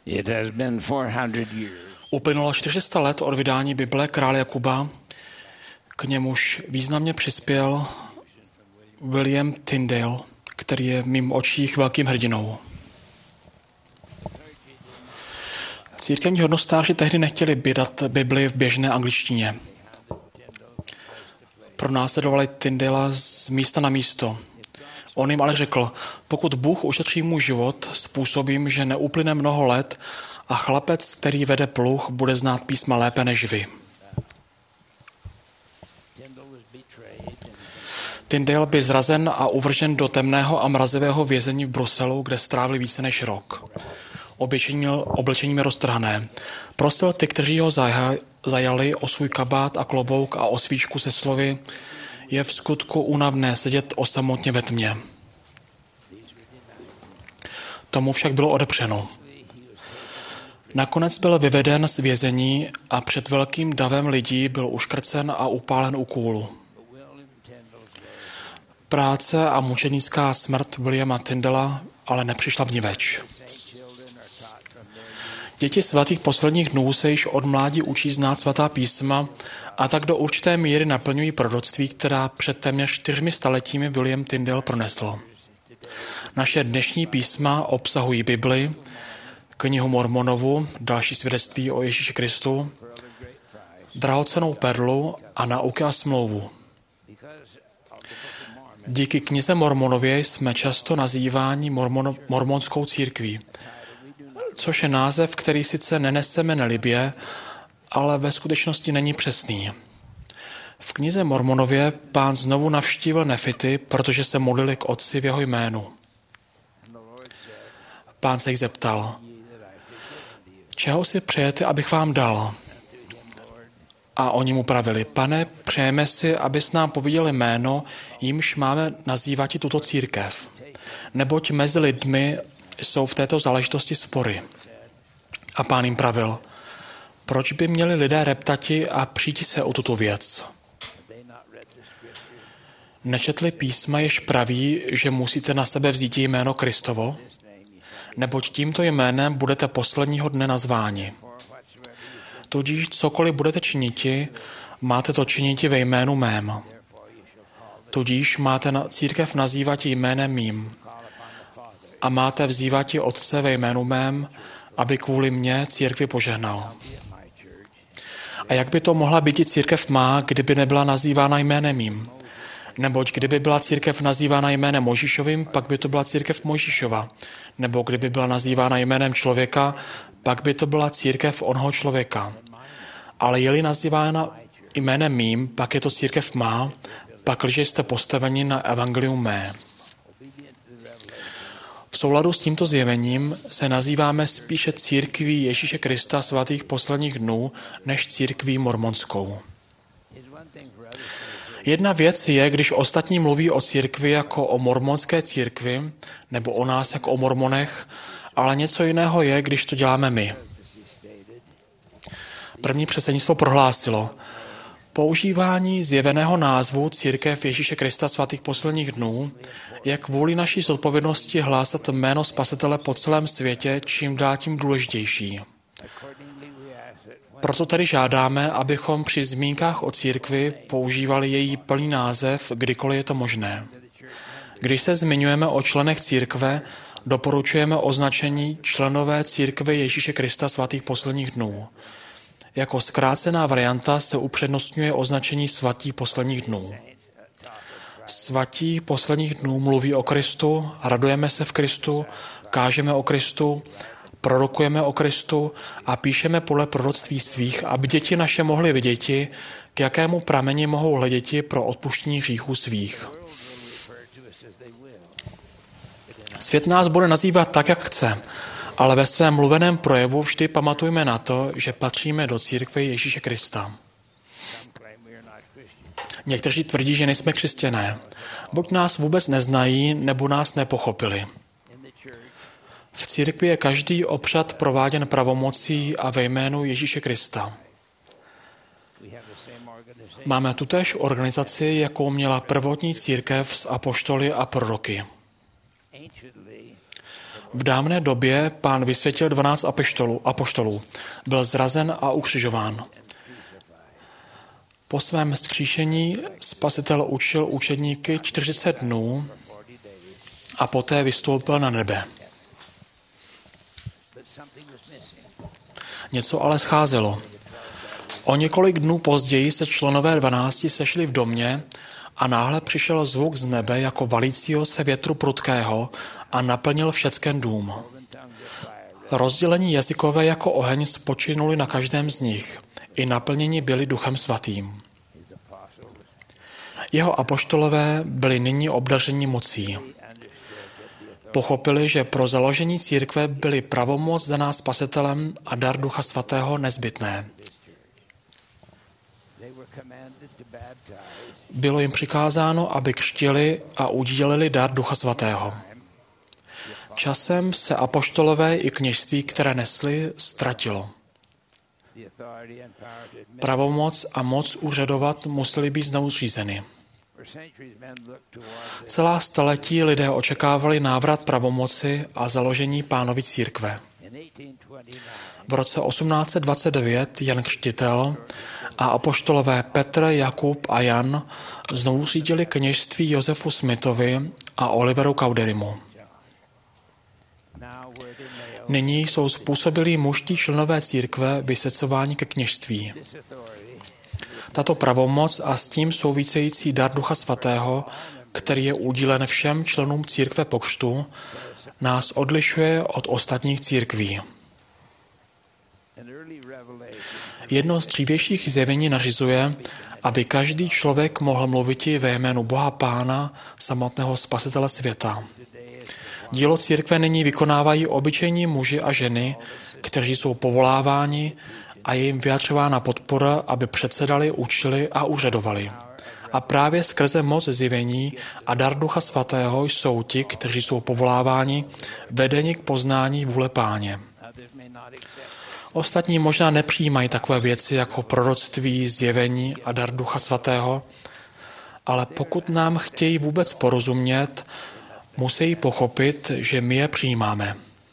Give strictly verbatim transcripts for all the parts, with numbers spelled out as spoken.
It has been four hundred years. Uplynulo čtyři sta let od vydání Bible krále Jakuba, k němuž významně přispěl William Tyndale, který je v mým očích velkým hrdinou. Církevní hodnostáři tehdy nechtěli vydat Bibli v běžné angličtině. Pronásledovali Tyndala z místa na místo. On jim ale řekl, pokud Bůh ušetří mu život, způsobím, že neuplyne mnoho let a chlapec, který vede pluh, bude znát písma lépe než vy. Tyndale byl zrazen a uvržen do temného a mrazivého vězení v Bruselu, kde strávil více než rok. Oblečení měl, oblečení měl roztrhané. Prosil ty, kteří ho zajali, o svůj kabát a klobouk a o svíčku se slovy, je v skutku únavné sedět osamotně ve tmě. Tomu však bylo odepřeno. Nakonec byl vyveden z vězení a před velkým davem lidí byl uškrcen a upálen u kůlu. Práce a mučenická smrt Williama Tyndala ale nepřišla vniveč. Děti svatých posledních dnů se již od mládí učí znát svatá písma a tak do určité míry naplňují proroctví, která před téměř čtyřmi staletími William Tyndale pronesl. Naše dnešní písma obsahují Bibli, knihu Mormonovu, další svědectví o Ježíši Kristu, drahocennou perlu a nauky a smlouvu. Díky knize Mormonově jsme často nazýváni mormono, mormonskou církví, což je název, který sice neneseme nelibě, ale ve skutečnosti není přesný. V knize Mormonově Pán znovu navštívil nefity, protože se modlili k Otci v jeho jménu. Pán se jich zeptal, čeho si přejete, abych vám dal? A oni mu pravili, Pane, přejeme si, abys nám pověděl jméno, jímž máme nazývat i tuto církev. Neboť mezi lidmi jsou v této záležitosti spory. A Pán jim pravil, proč by měli lidé reptati a přijít se o tuto věc? Nečetli písma, jež praví, že musíte na sebe vzít jméno Kristovo? Neboť tímto jménem budete posledního dne nazváni. Tudíž cokoliv budete činiti, máte to činiti ve jménu mém. Tudíž máte na církev nazývat jménem mým. A máte vzývat Otce ve jménu mém, aby kvůli mně církvi požehnal. A jak by to mohla být i církev má, kdyby nebyla nazývána jménem mým? Neboť kdyby byla církev nazývána jménem Mojžíšovým, pak by to byla církev Mojžíšova. Nebo kdyby byla nazývána jménem člověka, pak by to byla církev onho člověka. Ale je-li nazývána jménem mým, pak je to církev má, pakliže jste postaveni na evangelium mé. V souladu s tímto zjevením se nazýváme spíše církví Ježíše Krista svatých posledních dnů, než církví mormonskou. Jedna věc je, když ostatní mluví o církvi jako o mormonské církvi, nebo o nás jako o mormonech, ale něco jiného je, když to děláme my. První předsednictvo prohlásilo, používání zjeveného názvu Církev Ježíše Krista svatých posledních dnů je kvůli naší zodpovědnosti hlásat jméno Spasitele po celém světě čím dál tím důležitější. Proto tedy žádáme, abychom při zmínkách o církvi používali její plný název, kdykoliv je to možné. Když se zmiňujeme o členech církve, doporučujeme označení členové církve Ježíše Krista svatých posledních dnů. Jako zkrácená varianta se upřednostňuje označení svatí posledních dnů. Svatí posledních dnů mluví o Kristu, radujeme se v Kristu, kážeme o Kristu, prorokujeme o Kristu a píšeme podle proroctví svých, aby děti naše mohly viděti, k jakému prameni mohou hleděti pro odpuštění hříchů svých. Svět nás bude nazývat tak, jak chce, ale ve svém mluveném projevu vždy pamatujme na to, že patříme do církve Ježíše Krista. Někteří tvrdí, že nejsme křesťané. Buď nás vůbec neznají, nebo nás nepochopili. V církvi je každý obřad prováděn pravomocí a ve jménu Ježíše Krista. Máme tutéž organizaci, jakou měla prvotní církev s apoštoly a proroky. V dávné době Pán vysvětil dvanáct apoštolů, apoštolů. Byl zrazen a ukřižován. Po svém vzkříšení Spasitel učil učedníky čtyřicet dnů a poté vystoupil na nebe. Něco ale scházelo. O několik dnů později se členové dvanácti sešli v domě a náhle přišel zvuk z nebe jako valícího se větru prudkého a naplnil všecken dům. Rozdělení jazykové jako oheň spočinuli na každém z nich. I naplněni byli Duchem Svatým. Jeho apoštolové byli nyní obdařeni mocí. Pochopili, že pro založení církve byly pravomoc daná Spasitelem a dar Ducha Svatého nezbytné. Bylo jim přikázáno, aby křtili a udíleli dar Ducha Svatého. Časem se apoštolové i kněžství, které nesli, ztratilo. Pravomoc a moc úřadovat musely být znovu zřízeny. Celá staletí lidé očekávali návrat pravomoci a založení Pánovy církve. V roce osmnáct set dvacet devět Jan Křtitel a apoštolové Petr, Jakub a Jan znovu řídili kněžství Josefu Smithovi a Oliveru Cowderymu. Nyní jsou způsobilí mužští členové církve vysecováni ke kněžství. Tato pravomoc a s tím související dar Ducha Svatého, který je udílen všem členům církve po křtu, nás odlišuje od ostatních církví. Jedno z dřívějších zjevení nařizuje, aby každý člověk mohl mluviti ve jménu Boha Pána, samotného Spasitele světa. Dílo církve nyní vykonávají obyčejní muži a ženy, kteří jsou povoláváni a je jim vyjadřována podpora, aby předsedali, učili a úřadovali. A právě skrze moc zjevení a dar Ducha Svatého jsou ti, kteří jsou povoláváni, vedeni k poznání vůle Páně. Ostatní možná nepřijímají takové věci jako proroctví, zjevení a dar Ducha Svatého, ale pokud nám chtějí vůbec porozumět, musí pochopit, že my je přijímáme.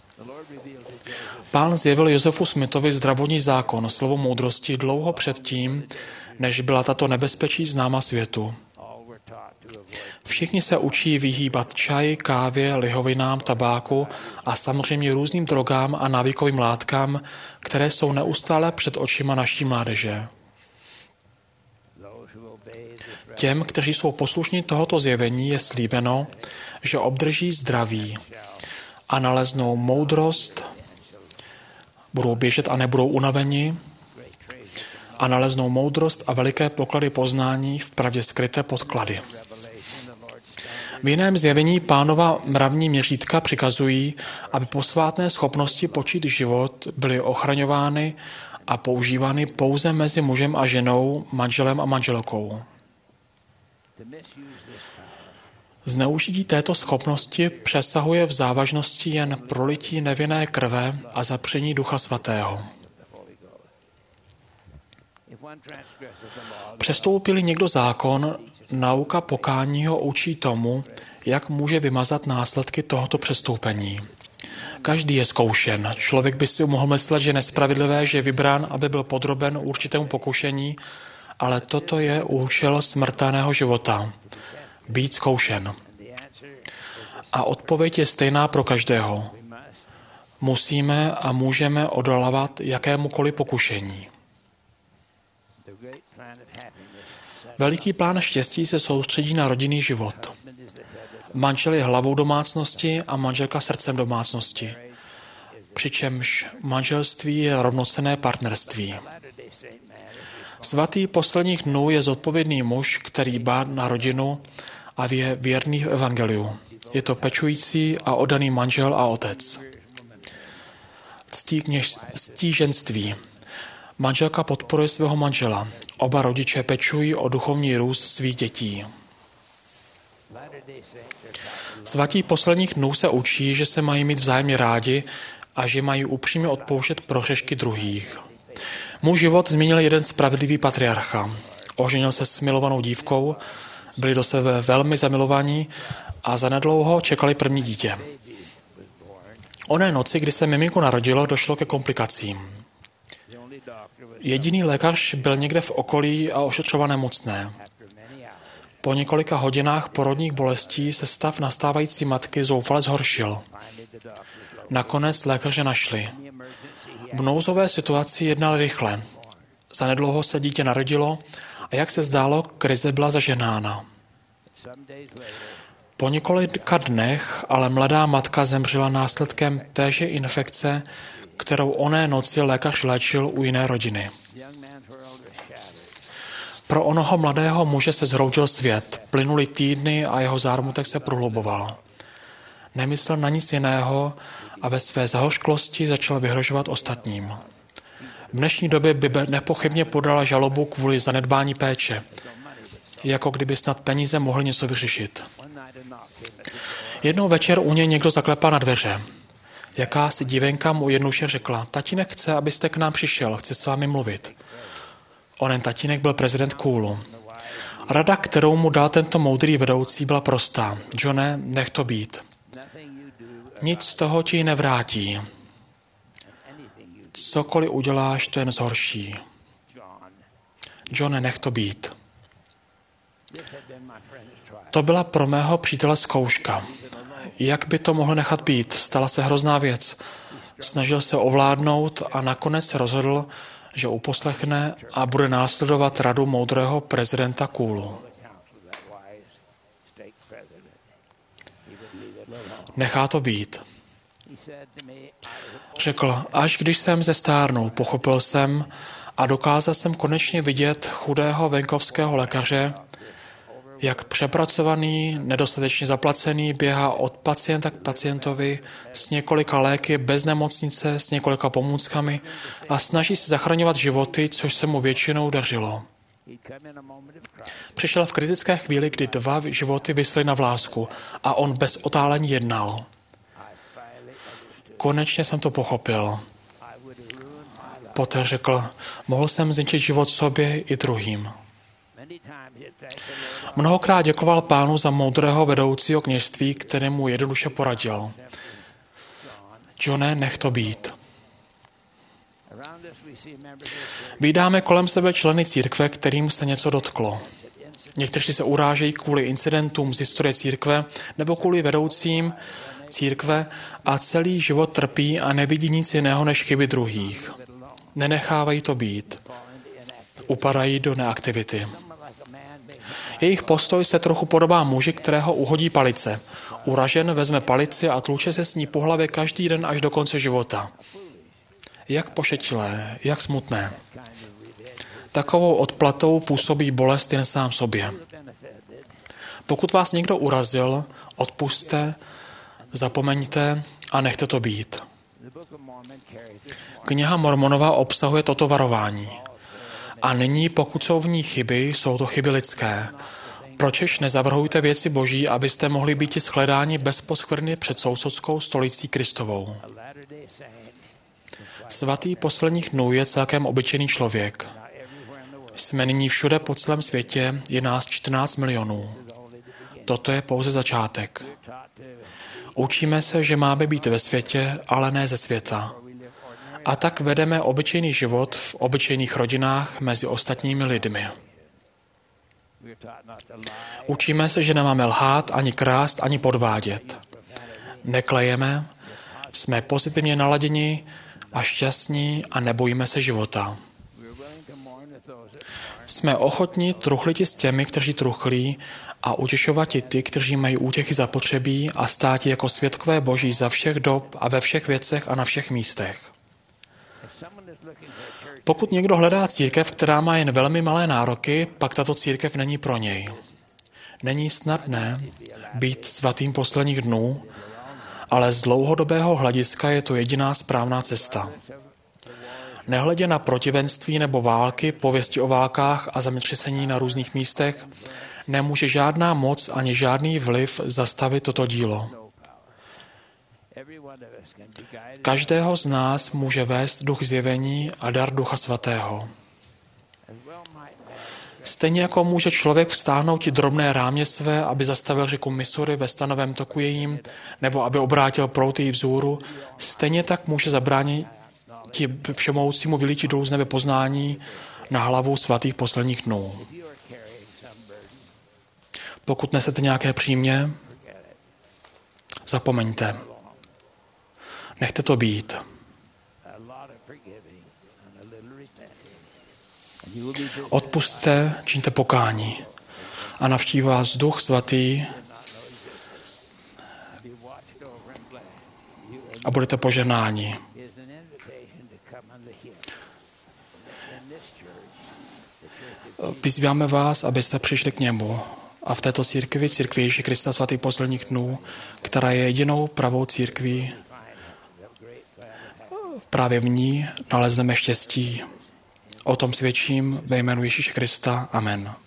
Pán zjevil Josefu Smithovi zdravotní zákon, slovo moudrosti, dlouho předtím, než byla tato nebezpečí známa světu. Všichni se učí vyhýbat čaji, kávě, lihovinám, tabáku a samozřejmě různým drogám a návykovým látkám, které jsou neustále před očima naší mládeže. Těm, kteří jsou poslušní tohoto zjevení, je slíbeno, že obdrží zdraví a naleznou moudrost, budou běžet a nebudou unaveni a naleznou moudrost a veliké poklady poznání v pravdě skryté podklady. V jiném zjevení Pánova mravní měřítka přikazují, aby posvátné schopnosti počít život byly ochraňovány a používány pouze mezi mužem a ženou, manželem a manželkou. Zneužití této schopnosti přesahuje v závažnosti jen prolití nevinné krve a zapření Ducha Svatého. Přestoupil někdo zákon, nauka pokání ho učí tomu, jak může vymazat následky tohoto přestoupení. Každý je zkoušen. Člověk by si mohl myslet, že je nespravedlivé, že je vybrán, aby byl podroben určitému pokušení, ale toto je účel smrtelného života. Být zkoušen. A odpověď je stejná pro každého. Musíme a můžeme odolávat jakémukoliv pokušení. Veliký plán štěstí se soustředí na rodinný život. Manžel je hlavou domácnosti a manželka srdcem domácnosti. Přičemž manželství je rovnocenné partnerství. Svatý posledních dnů je zodpovědný muž, který dbá na rodinu a je věrný v evangeliu. Je to pečující a oddaný manžel a otec. Ctí, kněž, ctí ženství. Manželka podporuje svého manžela. Oba rodiče pečují o duchovní růst svých dětí. Svatí posledních dnů se učí, že se mají mít vzájemně rádi a že mají upřímně odpouštět pro hřešky druhých. Můj život změnil jeden spravedlivý patriarcha. Oženil se s milovanou dívkou, byli do sebe velmi zamilovaní a zanedlouho čekali první dítě. Oné noci, kdy se miminko narodilo, došlo ke komplikacím. Jediný lékař byl někde v okolí a ošetřoval nemocné. Po několika hodinách porodních bolestí se stav nastávající matky zoufale zhoršil. Nakonec lékaře našli. V nouzové situaci jednal rychle. Zanedlouho se dítě narodilo a jak se zdálo, krize byla zažehnána. Po několika dnech ale mladá matka zemřela následkem téže infekce, kterou oné noci lékař léčil u jiné rodiny. Pro onoho mladého muže se zhroutil svět, plynuly týdny a jeho zármutek se prohluboval. Nemyslel na nic jiného a ve své zahořklosti začal vyhrožovat ostatním. V dnešní době by nepochybně podala žalobu kvůli zanedbání péče, jako kdyby snad peníze mohly něco vyřešit. Jednou večer u něj někdo zaklepal na dveře. Jakási divenka mu jednoduše řekla, tatínek chce, abyste k nám přišel, chce s vámi mluvit. Onen tatínek byl prezident Koolu. Rada, kterou mu dal tento moudrý vedoucí, byla prostá. Johne, nech to být. Nic z toho ti nevrátí. Cokoliv uděláš, to jen zhorší. Johne, nech to být. To byla pro mého přítele zkouška. Jak by to mohl nechat být? Stala se hrozná věc. Snažil se ovládnout a nakonec se rozhodl, že uposlechne a bude následovat radu moudrého prezidenta Koolu. Nechá to být. Řekl, až když jsem zestárnul, pochopil jsem a dokázal jsem konečně vidět chudého venkovského lékaře, jak přepracovaný, nedostatečně zaplacený běhá od pacienta k pacientovi s několika léky, bez nemocnice, s několika pomůckami a snaží se zachraňovat životy, což se mu většinou dařilo. Přišel v kritické chvíli, kdy dva životy visly na vlásku a on bez otálení jednal. Konečně jsem to pochopil. Poté řekl, mohl jsem zničit život sobě i druhým. Mnohokrát děkoval Pánu za moudrého vedoucího kněžství, kterému jednoduše poradil. Johne, nech to být. Vídáme kolem sebe členy církve, kterým se něco dotklo. Někteří se urážejí kvůli incidentům z historie církve nebo kvůli vedoucím církve a celý život trpí a nevidí nic jiného než chyby druhých. Nenechávají to být. Upadají do neaktivity. Jejich postoj se trochu podobá muži, kterého uhodí palice. Uražen vezme palici a tluče se s ní po hlavě každý den až do konce života. Jak pošetilé, jak smutné. Takovou odplatou působí bolest jen sám sobě. Pokud vás někdo urazil, odpusťte, zapomeňte a nechte to být. Kniha Mormonova obsahuje toto varování. A nyní, pokud jsou v ní chyby, jsou to chyby lidské. Pročež nezavrhujte věci Boží, abyste mohli být shledáni bez poskvrny před sousodskou stolicí Kristovou. Svatý posledních dnů je celkem obyčejný člověk. Jsme nyní všude po celém světě, je nás čtrnáct milionů. Toto je pouze začátek. Učíme se, že máme být ve světě, ale ne ze světa. A tak vedeme obyčejný život v obyčejných rodinách mezi ostatními lidmi. Učíme se, že nemáme lhát, ani krást, ani podvádět. Neklejeme, jsme pozitivně naladěni a šťastní a nebojíme se života. Jsme ochotní truchliti s těmi, kteří truchlí, a utěšovat ty, kteří mají útěchy zapotřebí a státi jako svědkové Boží za všech dob a ve všech věcech a na všech místech. Pokud někdo hledá církev, která má jen velmi malé nároky, pak tato církev není pro něj. Není snadné být svatým posledních dnů, ale z dlouhodobého hlediska je to jediná správná cesta. Nehledě na protivenství nebo války, pověsti o válkách a zemětřesení na různých místech, nemůže žádná moc ani žádný vliv zastavit toto dílo. Každého z nás může vést duch zjevení a dar Ducha Svatého. Stejně jako může člověk vstáhnout ti drobné rámě své, aby zastavil řeku Missouri ve stanovém toku jejím, nebo aby obrátil proud její vzhůru, stejně tak může zabránit ti všemohoucímu vylítí dolů z nebe poznání na hlavu svatých posledních dnů. Pokud nesete nějaké přímě, zapomeňte. Nechte to být. Odpusťte, čiňte pokání a navštíví vás Duch Svatý a budete požehnáni. Vyzýváme vás, abyste přišli k němu a v této církvi, církvi Ježíše Krista svatých posledních dnů, která je jedinou pravou církví, právě v ní nalezneme štěstí. O tom svědčím ve jménu Ježíše Krista. Amen.